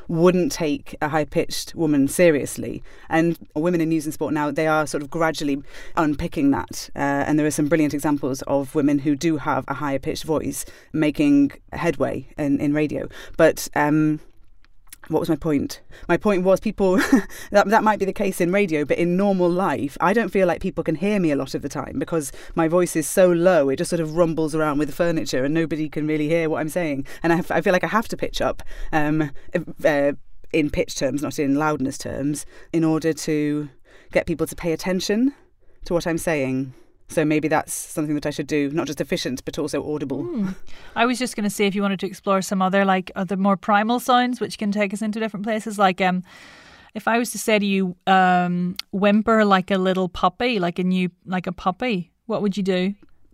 wouldn't take a high-pitched woman seriously. And women in news and sport now, they are sort of gradually unpicking that. And there are some brilliant examples of women who do have a higher-pitched voice making headway in radio. But what was my point? My point was people, that might be the case in radio, but in normal life, I don't feel like people can hear me a lot of the time because my voice is so low, it just sort of rumbles around with the furniture and nobody can really hear what I'm saying. And I feel like I have to pitch up in pitch terms, not in loudness terms, in order to get people to pay attention to what I'm saying. So maybe that's something that I should do, not just efficient, but also audible. I was just going to say, if you wanted to explore some other more primal sounds, which can take us into different places, like if I was to say to you, whimper like a little puppy, like a puppy, what would you do?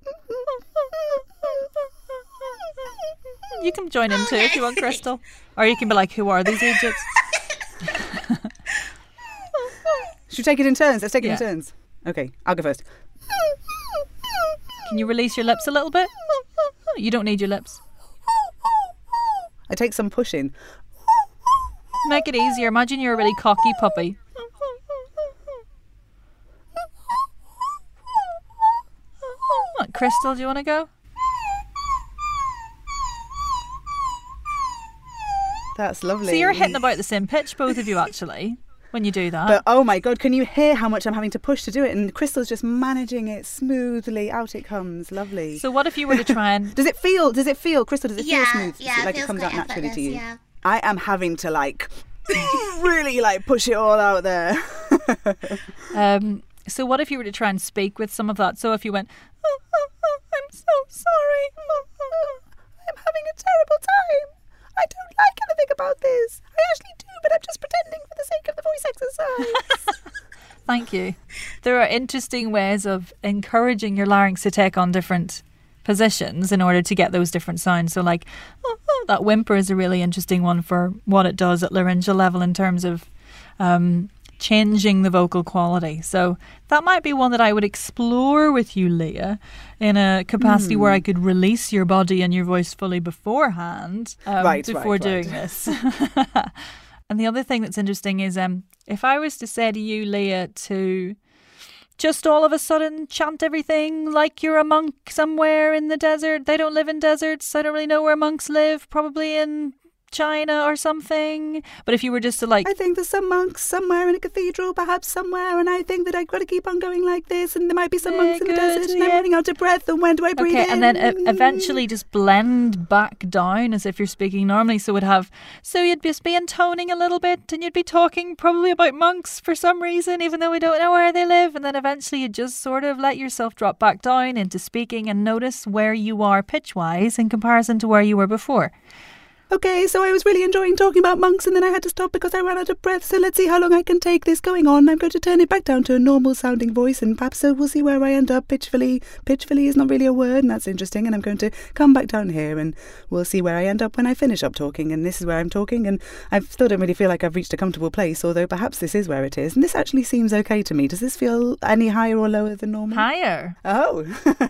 You can join in too if you want, Crystal. Or you can be like, who are these idiots? Should we take it in turns? Let's take it in turns. Okay, I'll go first. Can you release your lips a little bit? You don't need your lips. I take some pushing. Make it easier. Imagine you're a really cocky puppy. Crystal, do you want to go? That's lovely. So you're hitting about the same pitch, both of you, actually, when you do that. But oh my God, can you hear how much I'm having to push to do it? And Crystal's just managing it smoothly. Out it comes. Lovely. So what if you were to try and... Does it feel, Crystal, does it feel smooth? Yeah, like it comes out naturally to you? Yeah. I am having to really push it all out there. So what if you were to try and speak with some of that? So if you went, I'm so sorry. I'm having a terrible time. I don't like anything about this. I actually do, but I'm just pretending for the sake of the voice exercise. Thank you. There are interesting ways of encouraging your larynx to take on different positions in order to get those different sounds. So that whimper is a really interesting one for what it does at laryngeal level in terms of changing the vocal quality. So that might be one that I would explore with you, Leah, in a capacity where I could release your body and your voice fully beforehand before doing this. And the other thing that's interesting is if I was to say to you, Leah, to just all of a sudden chant everything like you're a monk somewhere in the desert. They don't live in deserts. I don't really know where monks live. Probably in China or something. But if you were just to I think there's some monks somewhere in a cathedral, perhaps somewhere, and I think that I've got to keep on going like this, and there might be some monks in the desert, and I'm running out of breath, and when do I breathe in? And then eventually just blend back down as if you're speaking normally. So you'd just be intoning a little bit, and you'd be talking probably about monks for some reason, even though we don't know where they live, and then eventually you just sort of let yourself drop back down into speaking and notice where you are pitch-wise in comparison to where you were before. Okay, so I was really enjoying talking about monks and then I had to stop because I ran out of breath. So let's see how long I can take this going on. I'm going to turn it back down to a normal sounding voice and perhaps we'll see where I end up. Pitchfully is not really a word and that's interesting. And I'm going to come back down here and we'll see where I end up when I finish up talking. And this is where I'm talking and I still don't really feel like I've reached a comfortable place, although perhaps this is where it is. And this actually seems okay to me. Does this feel any higher or lower than normal? Higher. Oh.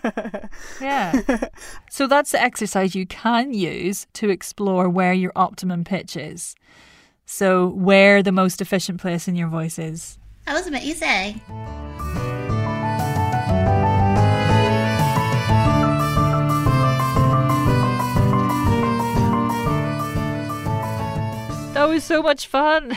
Yeah. So that's the exercise you can use to explore where your optimum pitch is. So where the most efficient place in your voice is. That was a bit easy. That was so much fun.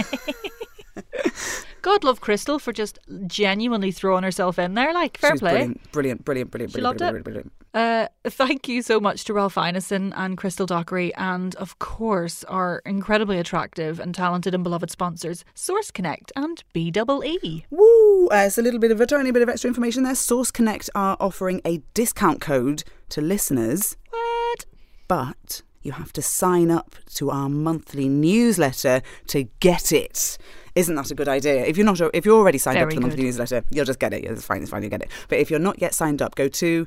God love Crystal for just genuinely throwing herself in there. Fair play. Brilliant. She loved it. Thank you so much to Ralph Ineson and Crystal Dockery and, of course, our incredibly attractive and talented and beloved sponsors, Source Connect and BEE. Woo! It's a tiny bit of extra information there. Source Connect are offering a discount code to listeners. What? But you have to sign up to our monthly newsletter to get it. Isn't that a good idea? If you're already signed up to the monthly newsletter, you'll just get it. It's fine, you get it. But if you're not yet signed up, go to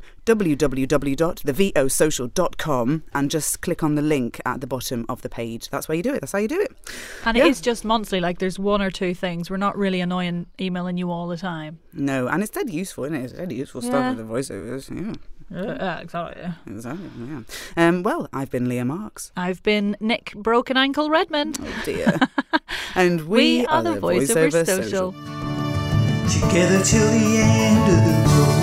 www.thevosocial.com and just click on the link at the bottom of the page. That's where you do it. That's how you do it. And it is just monthly. There's one or two things. We're not really annoying emailing you all the time. No, and it's dead useful, isn't it? It's dead useful stuff with the voiceovers. Yeah. Exactly. Exactly, yeah. Well, I've been Leah Marks. I've been Nick Broken Ankle Redmond. Oh dear. And we are the VoiceOver Social. Together till the end of the road.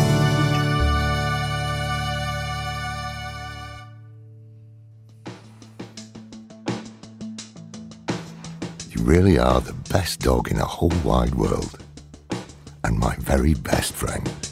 You really are the best dog in the whole wide world. And my very best friend.